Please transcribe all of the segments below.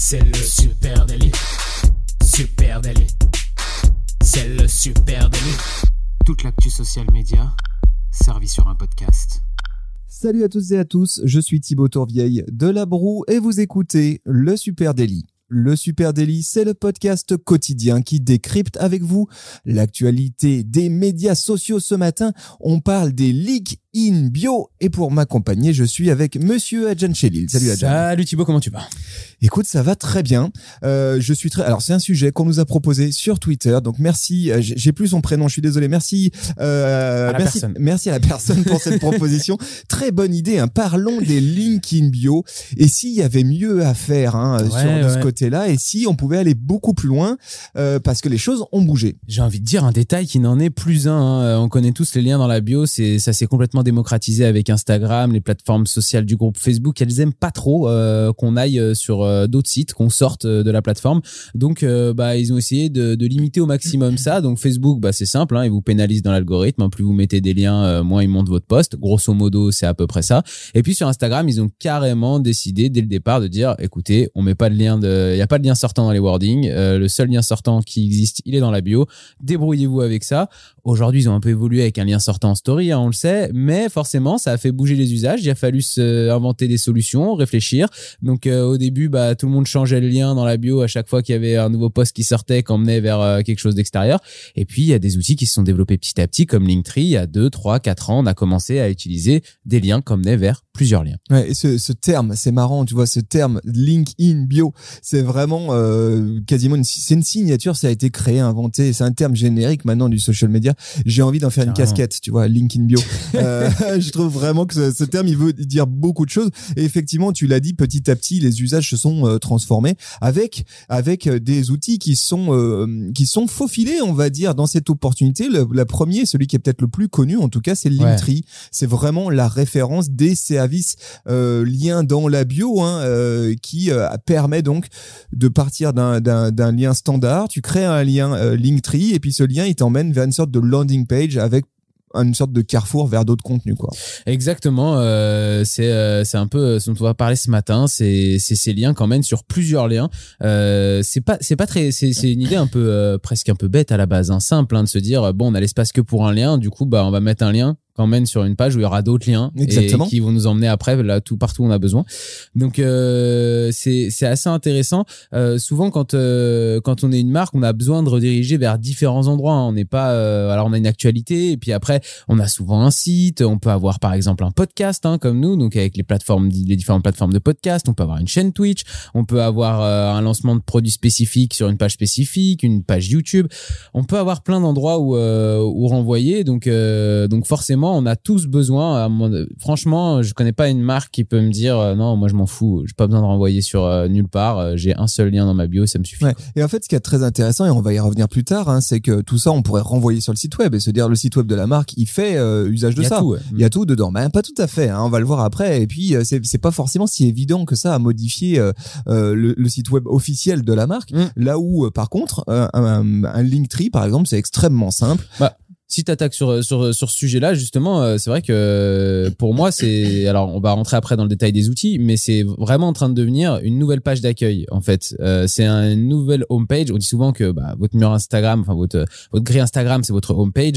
C'est le Super Daily. Super Daily. C'est le Super Daily. Toute l'actu social média servie sur un podcast. Salut à toutes et à tous, je suis Thibaut Tourvieille de La Broue et vous écoutez le Super Daily. Le Super Daily, c'est le podcast quotidien qui décrypte avec vous l'actualité des médias sociaux. Ce matin, on parle des leaks in bio et pour m'accompagner, je suis avec Monsieur Adjan Chelil. Salut Adjan. Salut Thibaut, comment tu vas ? Écoute, ça va très bien. Je suis très. Alors c'est un sujet qu'on nous a proposé sur Twitter. Donc merci. J'ai plus son prénom. Je suis désolé. Merci. Merci à la personne pour cette proposition. Très bonne idée. Hein. Parlons des links in bio. Et s'il y avait mieux à faire de ce côté-là, et si on pouvait aller beaucoup plus loin, parce que les choses ont bougé. J'ai envie de dire un détail qui n'en est plus un. Hein. On connaît tous les liens dans la bio. Ça s'est complètement démocratisé avec Instagram, les plateformes sociales du groupe Facebook. Elles aiment pas trop qu'on aille sur d'autres sites, qu'on sorte de la plateforme. Donc, ils ont essayé de limiter au maximum ça. Donc, Facebook, c'est simple, hein, ils vous pénalisent dans l'algorithme. Hein, plus vous mettez des liens, moins ils montent votre post. Grosso modo, c'est à peu près ça. Et puis, sur Instagram, ils ont carrément décidé dès le départ de dire, écoutez, on met pas de lien il y a pas de lien sortant dans les wordings. Le seul lien sortant qui existe, il est dans la bio. Débrouillez-vous avec ça. Aujourd'hui, ils ont un peu évolué avec un lien sortant en story, hein, on le sait, mais forcément, ça a fait bouger les usages. Il a fallu inventer des solutions, réfléchir. Donc, au début, tout le monde changeait le lien dans la bio à chaque fois qu'il y avait un nouveau post qui sortait, qui emmenait vers quelque chose d'extérieur. Et puis, il y a des outils qui se sont développés petit à petit, comme Linktree. Il y a 2, 3, 4 ans, on a commencé à utiliser des liens qui emmenaient vers plusieurs liens. Ouais, et ce terme, c'est marrant, tu vois, ce terme link in bio, c'est vraiment quasiment c'est une signature, ça a été créé, inventé, c'est un terme générique maintenant du social media. J'ai envie d'en faire une casquette, tu vois, link in bio. Je trouve vraiment que ce terme, il veut dire beaucoup de choses. Et effectivement, tu l'as dit, petit à petit, les usages se sont transformés avec des outils qui sont faufilés, on va dire, dans cette opportunité. La première, celui qui est peut-être le plus connu, en tout cas, c'est Linktree. Ouais. C'est vraiment la référence des services liens dans la bio, qui permet donc de partir d'un lien standard. Tu crées un lien Linktree et puis ce lien, il t'emmène vers une sorte de landing page avec une sorte de carrefour vers d'autres contenus, quoi. Exactement, c'est un peu ce dont on va parler ce matin, c'est ces liens qui emmènent sur plusieurs liens. C'est une idée un peu presque un peu bête à la base, hein, simple, hein, de se dire on a l'espace que pour un lien, du coup on va mettre un lien emmène sur une page où il y aura d'autres liens. Exactement. Et qui vont nous emmener après là partout où on a besoin. Donc c'est assez intéressant. Souvent quand on est une marque, on a besoin de rediriger vers différents endroits. Hein. On n'est pas alors on a une actualité et puis après on a souvent un site. On peut avoir par exemple un podcast, hein, comme nous, donc avec les différentes plateformes de podcast. On peut avoir une chaîne Twitch. On peut avoir un lancement de produits spécifiques sur une page spécifique, une page YouTube. On peut avoir plein d'endroits où renvoyer. Donc forcément on a tous besoin. Franchement, je connais pas une marque qui peut me dire non, moi je m'en fous, j'ai pas besoin de renvoyer sur nulle part. J'ai un seul lien dans ma bio, ça me suffit. Ouais. Et en fait, ce qui est très intéressant, et on va y revenir plus tard, hein, c'est que tout ça, on pourrait renvoyer sur le site web et se dire le site web de la marque, il fait usage de ça. Il y a tout dedans. Pas tout à fait. Hein, on va le voir après. Et puis c'est pas forcément si évident que ça à modifier le site web officiel de la marque. Là où par contre, un Linktree par exemple, c'est extrêmement simple. Si t'attaques sur ce sujet-là, justement, c'est vrai que pour moi, alors on va rentrer après dans le détail des outils, mais c'est vraiment en train de devenir une nouvelle page d'accueil. En fait, c'est une nouvelle homepage. On dit souvent que votre mur Instagram, enfin votre grille Instagram, c'est votre homepage.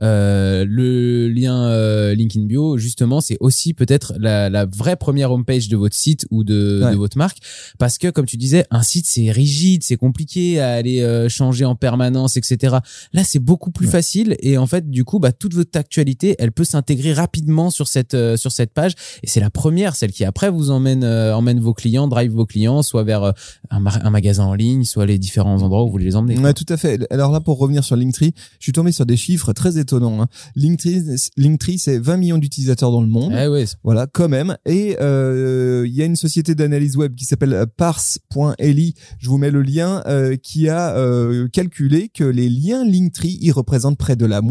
Le lien link in bio, justement, c'est aussi peut-être la vraie première homepage de votre site ou de votre marque, parce que comme tu disais, un site c'est rigide, c'est compliqué à aller changer en permanence, etc. Là, c'est beaucoup plus facile et en fait, du coup, toute votre actualité, elle peut s'intégrer rapidement sur cette page. Et c'est la première, celle qui après vous emmène vos clients, drive vos clients, soit vers un magasin en ligne, soit les différents endroits où vous voulez les emmener. Ouais, tout à fait. Alors là, pour revenir sur Linktree, je suis tombé sur des chiffres très étonnants. Hein. Linktree, c'est 20 millions d'utilisateurs dans le monde. Voilà, quand même. Et il y a une société d'analyse web qui s'appelle Parse.li. Je vous mets le lien, qui a calculé que les liens Linktree, ils représentent près de la moitié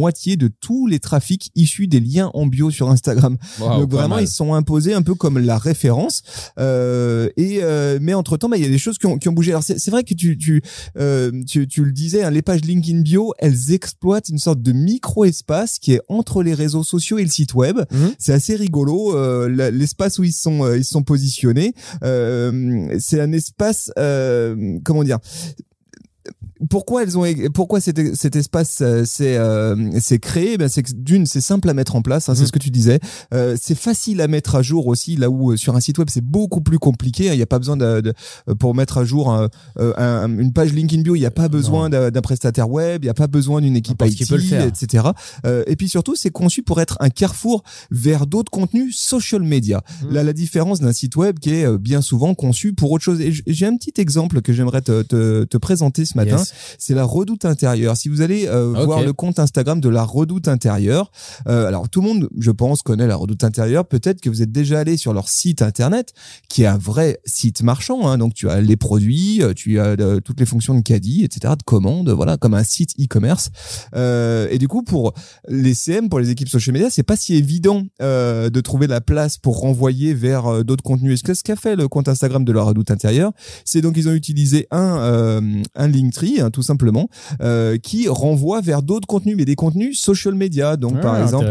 moitié de tous les trafics issus des liens en bio sur Instagram. Wow, donc vraiment, ils se sont imposés un peu comme la référence. Mais entre-temps, il y a des choses qui ont bougé. Alors c'est vrai que tu le disais, hein, les pages LinkedIn Bio, elles exploitent une sorte de micro-espace qui est entre les réseaux sociaux et le site web. C'est assez rigolo, l'espace où ils sont positionnés. C'est un espace, comment dire, pourquoi cet espace s'est créé? Ben c'est que d'une, c'est simple à mettre en place, hein, c'est ce que tu disais. C'est facile à mettre à jour aussi, là où sur un site web c'est beaucoup plus compliqué. Il n'y a pas besoin pour mettre à jour une page LinkedIn Bio, il n'y a pas besoin d'un prestataire web, il n'y a pas besoin d'une équipe IT, qui peut le faire, etc. Et puis surtout, c'est conçu pour être un carrefour vers d'autres contenus social media. Là, la différence d'un site web qui est bien souvent conçu pour autre chose. Et j'ai un petit exemple que j'aimerais te présenter ce matin. C'est la Redoute Intérieure. Si vous allez voir le compte Instagram de la Redoute Intérieure, alors tout le monde, je pense, connaît la Redoute Intérieure. Peut-être que vous êtes déjà allé sur leur site internet, qui est un vrai site marchand. Hein. Donc tu as les produits, tu as toutes les fonctions de caddie, etc., de commande, voilà, comme un site e-commerce. Et du coup, pour les CM, pour les équipes social media, c'est pas si évident de trouver la place pour renvoyer vers d'autres contenus. Ce qu'a fait le compte Instagram de la Redoute Intérieure, c'est donc ils ont utilisé un Linktree, hein, tout simplement, qui renvoie vers d'autres contenus, mais des contenus social media. Donc, par exemple,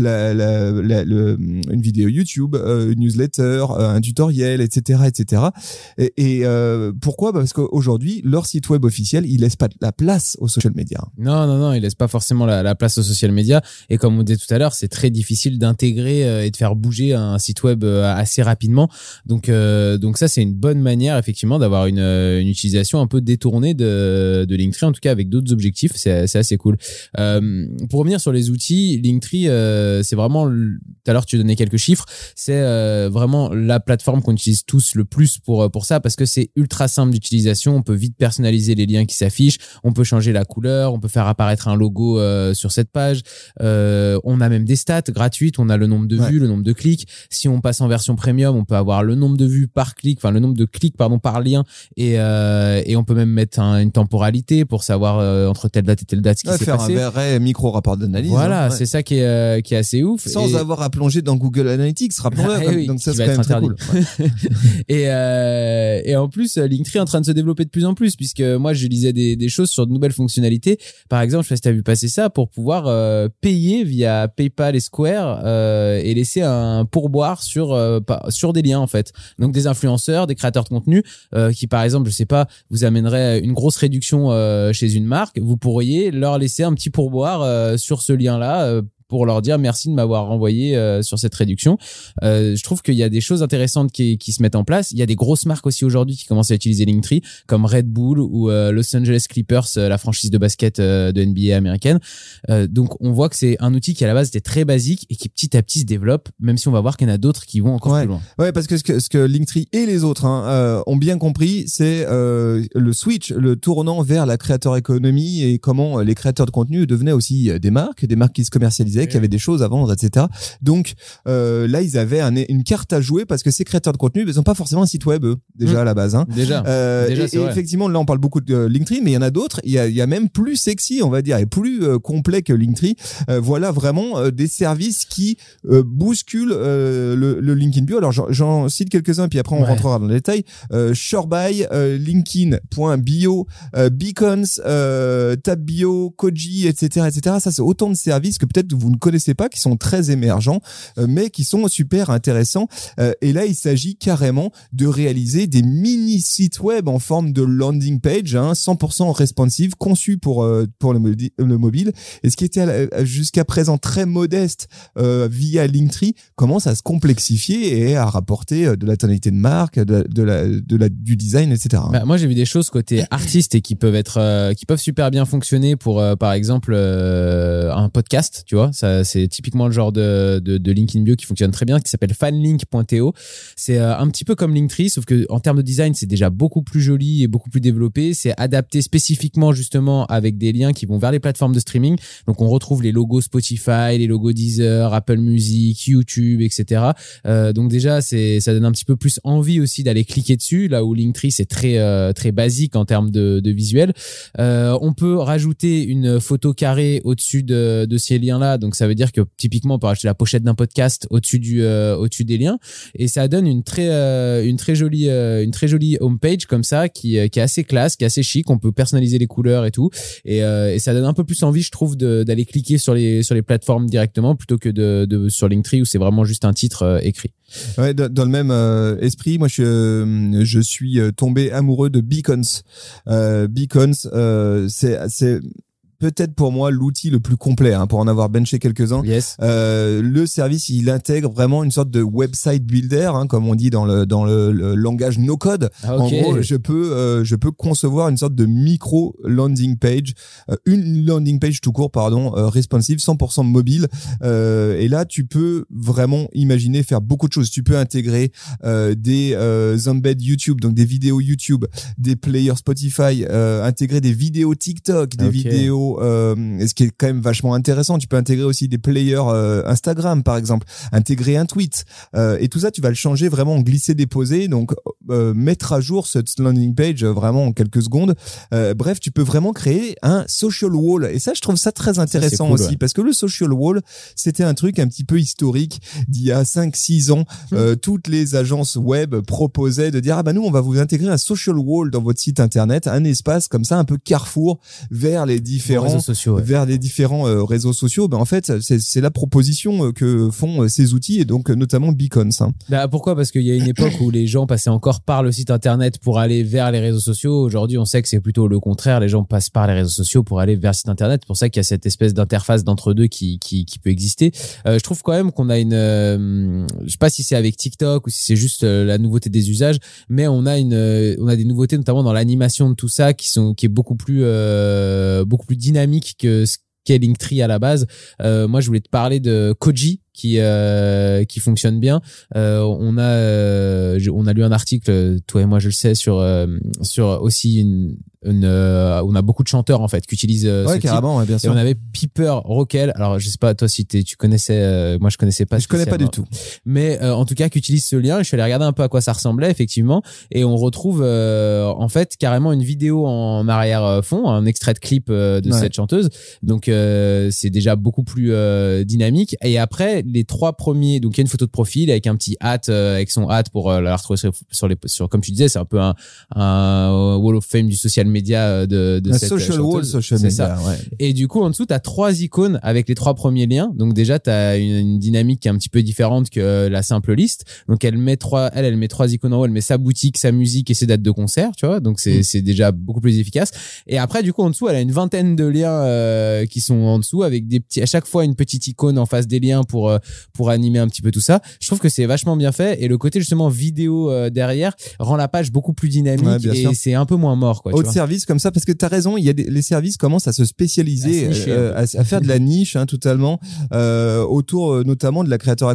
une vidéo YouTube, une newsletter, un tutoriel, etc., etc. Et pourquoi? Parce qu'aujourd'hui, leur site web officiel, il laisse pas la place aux social media. Non, il laisse pas forcément la place aux social media. Et comme on disait tout à l'heure, c'est très difficile d'intégrer et de faire bouger un site web assez rapidement. Donc ça, c'est une bonne manière, effectivement, d'avoir une utilisation un peu détournée de Linktree, en tout cas avec d'autres objectifs. C'est assez cool. Pour revenir sur les outils, Linktree, c'est vraiment, tout à l'heure tu donnais quelques chiffres, c'est vraiment la plateforme qu'on utilise tous le plus pour ça, parce que c'est ultra simple d'utilisation. On peut vite personnaliser les liens qui s'affichent, on peut changer la couleur, on peut faire apparaître un logo sur cette page, on a même des stats gratuites, on a le nombre de vues, le nombre de clics. Si on passe en version premium, on peut avoir le nombre de vues par clic, enfin le nombre de clics par lien, et on peut même mettre une temporalité pour savoir entre telle date et telle date ce qui s'est passé. Faire un vrai micro rapport d'analyse. Voilà, c'est ça qui est assez ouf. Sans avoir à plonger dans Google Analytics, rappelons-le. Donc ça, c'est quand même très cool. Et en plus, Linktree est en train de se développer de plus en plus, puisque moi, je lisais des choses sur de nouvelles fonctionnalités. Par exemple, je sais pas si t'as vu passer ça, pour pouvoir payer via PayPal et Square et laisser un pourboire sur des liens, en fait. Donc des influenceurs, des créateurs de contenu qui, par exemple, je sais pas, vous amèneraient une grosse réduction chez une marque, vous pourriez leur laisser un petit pourboire sur ce lien-là pour leur dire merci de m'avoir renvoyé sur cette réduction. Je trouve qu'il y a des choses intéressantes qui se mettent en place. Il y a des grosses marques aussi aujourd'hui qui commencent à utiliser Linktree, comme Red Bull ou Los Angeles Clippers, la franchise de basket de NBA américaine. Donc on voit que c'est un outil qui à la base était très basique et qui petit à petit se développe, même si on va voir qu'il y en a d'autres qui vont encore plus loin. Ouais, parce que ce que Linktree et les autres ont bien compris, c'est le switch, le tournant vers la créateur économie, et comment les créateurs de contenu devenaient aussi des marques qui se commercialisaient, qui avaient des choses à vendre, etc. Donc là, ils avaient une carte à jouer, parce que ces créateurs de contenu, ils n'ont pas forcément un site web déjà à la base. Déjà, et effectivement, là, on parle beaucoup de Linktree, mais il y en a d'autres. Il y a même plus sexy, on va dire, et plus complet que Linktree. Voilà vraiment des services qui bousculent le LinkedIn Bio. Alors j'en cite quelques-uns, puis après on rentrera dans le détail. Shorebuy, linkedin.bio, Beacons, TabBio, Koji, etc., etc. Ça, c'est autant de services que peut-être vous ne connaissez pas, qui sont très émergents, mais qui sont super intéressants. Et là, il s'agit carrément de réaliser des mini sites web en forme de landing page, 100% responsive, conçus pour le mobile. Et ce qui était jusqu'à présent très modeste via Linktree commence à se complexifier et à rapporter de la tonalité de marque, du design, etc. Moi, j'ai vu des choses côté artiste et qui peuvent super bien fonctionner pour, par exemple, un podcast. Tu vois, Ça, c'est typiquement le genre de link in bio qui fonctionne très bien, qui s'appelle fanlink.to. C'est un petit peu comme Linktree, sauf que en termes de design, c'est déjà beaucoup plus joli et beaucoup plus développé. C'est adapté spécifiquement justement avec des liens qui vont vers les plateformes de streaming. Donc on retrouve les logos Spotify, les logos Deezer, Apple Music, YouTube, etc. Donc déjà, ça donne un petit peu plus envie aussi d'aller cliquer dessus. Là où Linktree, c'est très basique en termes de visuel. On peut rajouter une photo carrée au-dessus de ces liens-là. Donc ça veut dire que typiquement, on peut rajouter la pochette d'un podcast au-dessus des liens, et ça donne une très jolie homepage comme ça qui est assez classe, qui est assez chic. On peut personnaliser les couleurs et tout, et ça donne un peu plus envie, je trouve, d'aller cliquer sur les plateformes directement plutôt que sur Linktree où c'est vraiment juste un titre écrit. Ouais, dans le même esprit, moi je suis tombé amoureux de Beacons. Beacons, c'est peut-être pour moi l'outil le plus complet, pour en avoir benché quelques-uns. Yes. Le service, il intègre vraiment une sorte de website builder, comme on dit dans le langage no code. Ah, okay. En gros, je peux concevoir une sorte de micro landing page, une landing page tout court, responsive, 100% mobile. Et là, tu peux vraiment imaginer faire beaucoup de choses. Tu peux intégrer des embeds YouTube, donc des vidéos YouTube, des players Spotify, intégrer des vidéos TikTok, des vidéos ce qui est quand même vachement intéressant. Tu peux intégrer aussi des players Instagram par exemple, intégrer un tweet, et tout ça tu vas le changer vraiment en glisser-déposer, donc mettre à jour cette landing page vraiment en quelques secondes. Bref, tu peux vraiment créer un social wall, et ça je trouve ça très intéressant, ça, cool, aussi, parce que le social wall c'était un truc un petit peu historique d'il y a 5-6 ans. Toutes les agences web proposaient de dire nous on va vous intégrer un social wall dans votre site internet, un espace comme ça un peu carrefour vers les différents réseaux sociaux, vers les différents réseaux sociaux. En fait, c'est la proposition que font ces outils, et donc notamment Beacons. Pourquoi ? Parce qu'il y a une époque où les gens passaient encore par le site internet pour aller vers les réseaux sociaux. Aujourd'hui, on sait que c'est plutôt le contraire. Les gens passent par les réseaux sociaux pour aller vers le site internet. C'est pour ça qu'il y a cette espèce d'interface d'entre deux qui peut exister. Je trouve quand même qu'on a je sais pas si c'est avec TikTok ou si c'est juste la nouveauté des usages, mais on a des nouveautés notamment dans l'animation de tout ça qui est beaucoup plus dynamique que ce qu'est Linktree à la base. Moi, je voulais te parler de Koji qui fonctionne bien. On a lu un article, toi et moi je le sais, sur aussi on a beaucoup de chanteurs en fait qui utilisent ce carrément, type. Bien sûr. Et on avait Piper Rockel. Alors je sais pas toi si tu connaissais, moi je connaissais pas. Je connais pas du tout. Mais en tout cas qui utilise ce lien. Je suis allé regarder un peu à quoi ça ressemblait effectivement, et on retrouve en fait carrément une vidéo en arrière fond, un extrait de clip de cette chanteuse. Donc c'est déjà beaucoup plus dynamique. Et après les trois premiers, donc il y a une photo de profil avec un petit avec son pour la retrouver sur comme tu disais, c'est un peu un wall of fame du social media de cette social wall, social media. Et du coup en dessous t'as 3 icônes avec les 3 premiers liens. Donc déjà t'as une dynamique qui est un petit peu différente que la simple liste. Donc elle met 3 icônes en haut, elle met sa boutique, sa musique et ses dates de concert, tu vois. Donc c'est déjà beaucoup plus efficace. Et après du coup en dessous elle a une vingtaine de liens qui sont en dessous avec à chaque fois une petite icône en face des liens pour animer un petit peu tout ça. Je trouve que c'est vachement bien fait, et le côté justement vidéo derrière rend la page beaucoup plus dynamique, et c'est un peu moins mort, quoi. Autre service comme ça, parce que t'as raison, les services commencent à se spécialiser, à faire de la niche, totalement, autour notamment de la créateur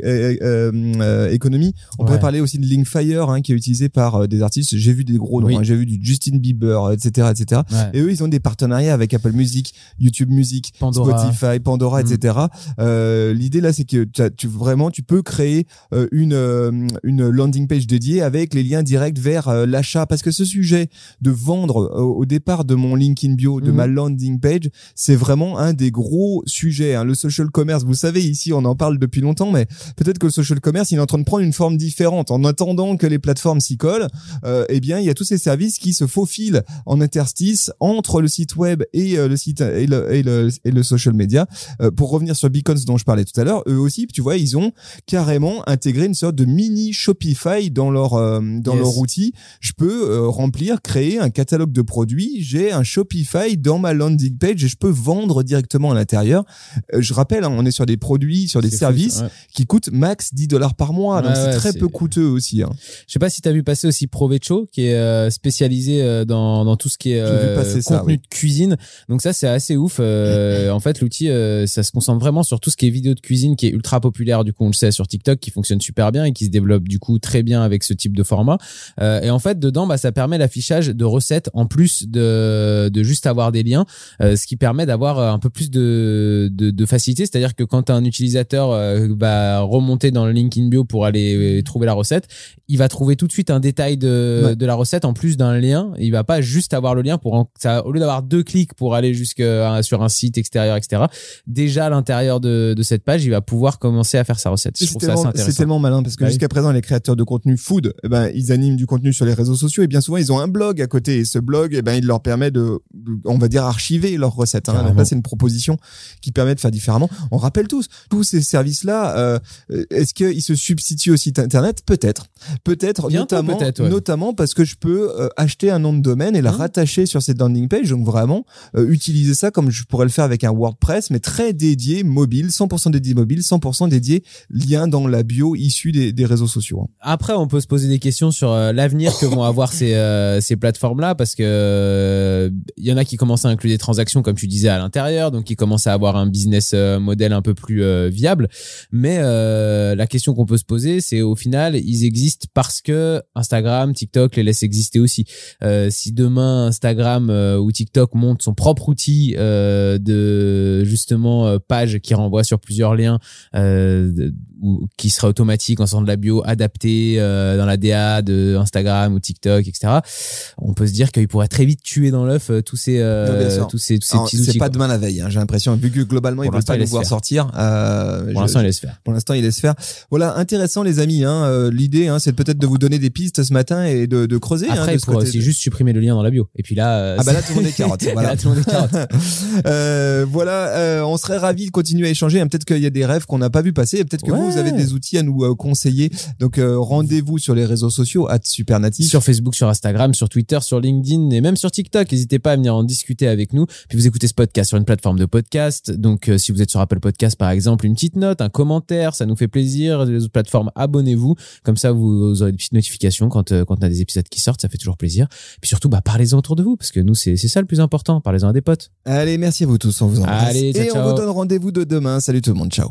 économie. On pourrait parler aussi de Linkfire, qui est utilisé par des artistes. J'ai vu des gros noms, j'ai vu du Justin Bieber, etc. Et eux, ils ont des partenariats avec Apple Music, YouTube Music, Spotify, Pandora, etc. L'idée là, c'est que tu peux créer une landing page dédiée avec les liens directs vers l'achat, parce que ce sujet de vendre au départ de mon link in bio, de ma landing page, c'est vraiment un des gros sujets, le social commerce. Vous savez, ici on en parle depuis longtemps, mais peut-être que le social commerce il est en train de prendre une forme différente. En attendant que les plateformes s'y collent, il y a tous ces services qui se faufilent en interstice entre le site web et le site et le social media. Pour revenir sur Beacons dont je parlais tout à l'heure, d'ailleurs, eux aussi, tu vois, ils ont carrément intégré une sorte de mini Shopify dans leur outil. Je peux créer un catalogue de produits. J'ai un Shopify dans ma landing page et je peux vendre directement à l'intérieur. Je rappelle, on est sur des produits, sur des services qui coûtent max $10 par mois. Donc c'est très peu coûteux aussi. Je sais pas si tu as vu passer aussi Provecho, qui est spécialisé dans tout ce qui est contenu de cuisine. Donc ça, c'est assez ouf. En fait, l'outil, ça se concentre vraiment sur tout ce qui est vidéo de cuisine, qui est ultra populaire, du coup, on le sait, sur TikTok, qui fonctionne super bien et qui se développe, du coup, très bien avec ce type de format. Et en fait, dedans, ça permet l'affichage de recettes en plus de juste avoir des liens, ce qui permet d'avoir un peu plus de facilité. C'est-à-dire que quand un utilisateur va remonter dans le link in bio pour aller trouver la recette, il va trouver tout de suite un détail de la recette en plus d'un lien. Il va pas juste avoir le lien au lieu d'avoir 2 clics pour aller sur un site extérieur, etc. Déjà à l'intérieur de cette page, il va pouvoir commencer à faire sa recette. Je trouve ça assez intéressant. C'est tellement malin parce que jusqu'à présent, les créateurs de contenu food, ils animent du contenu sur les réseaux sociaux et bien souvent, ils ont un blog à côté. Et ce blog, il leur permet on va dire, archiver leurs recettes. Donc là, c'est une proposition qui permet de faire différemment. On rappelle tous ces services-là, est-ce qu'ils se substituent au site internet? Peut-être, notamment parce que je peux acheter un nom de domaine et le rattacher sur cette landing page. Donc vraiment, utiliser ça comme je pourrais le faire avec un WordPress, mais très dédié mobile, 100% dédié mobile, 100% dédié lien dans la bio issu des réseaux sociaux. Après, on peut se poser des questions sur l'avenir que vont avoir ces plateformes-là, parce que il y en a qui commencent à inclure des transactions, comme tu disais, à l'intérieur, donc qui commencent à avoir un business model un peu plus viable. Mais la question qu'on peut se poser, c'est au final, ils existent parce que Instagram, TikTok les laissent exister aussi. Si demain Instagram ou TikTok monte son propre outil de justement page qui renvoie sur plusieurs liens, ou qui sera automatique en sortant de la bio, adapté dans la DA de Instagram ou TikTok, etc. On peut se dire qu'il pourrait très vite tuer dans l'œuf tous ces petits outils. C'est pas demain la veille, j'ai l'impression, vu que globalement ils veulent pas nous voir sortir. Pour l'instant, il laisse faire. Voilà, intéressant les amis. L'idée, c'est peut-être de vous donner des pistes ce matin et de creuser. Après, il pourrait aussi juste supprimer le lien dans la bio. Et puis là, là tout le monde est carotte. Voilà. Tout le monde est carotte. On serait ravis de continuer à échanger. Peut-être qu'il y a des rêves qu'on n'a pas vu passer. Et peut-être que vous avez des outils à nous conseiller. Donc rendez-vous sur les réseaux sociaux @supernatif, sur Facebook, sur Instagram, sur Twitter, sur LinkedIn et même sur TikTok. N'hésitez pas à venir en discuter avec nous. Puis vous écoutez ce podcast sur une plateforme de podcast. Donc si vous êtes sur Apple Podcast par exemple, une petite note, un commentaire, ça nous fait plaisir. Les autres plateformes, abonnez-vous. Comme ça, vous aurez des petites notifications quand on a des épisodes qui sortent. Ça fait toujours plaisir. Puis surtout, parlez-en autour de vous, parce que nous, c'est ça le plus important. Parlez-en à des potes. Allez, merci à vous tous. On vous embrasse. Allez, ciao, on vous donne rendez-vous de demain. Salut tout le monde. Ciao.